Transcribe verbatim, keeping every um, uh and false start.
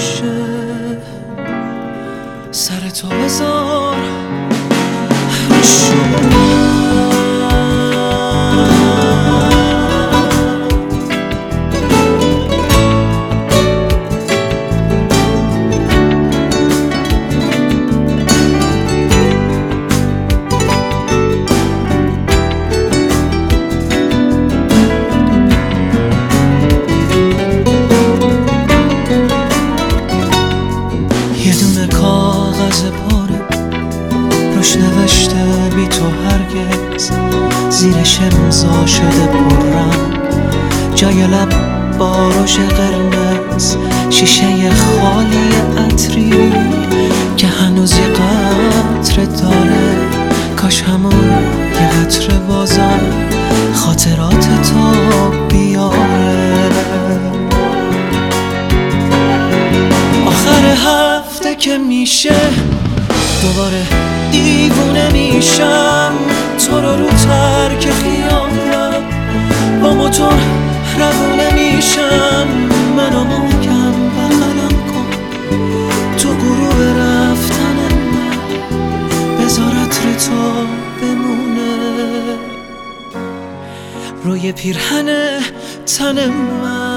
باشه، سر تو بذار رو شونم. کاغذ پاره روش نوشته بی تو هرگز، زیرش امضا شده پررنگ، جای لب با روش قرمز، شیشه خالی عطری که هنوز یه قطره داره. کاش همون یه قطره بازم خاطرات تو بیاره. آخر هفته که میشه دوباره دیوونه میشم، تو رو رو ترک خیابونم با موتور روونه میشم. منو محکم بغلم کن تو گروه رفتن من، بذار عطر تو بمونه روی پیرهن تن من.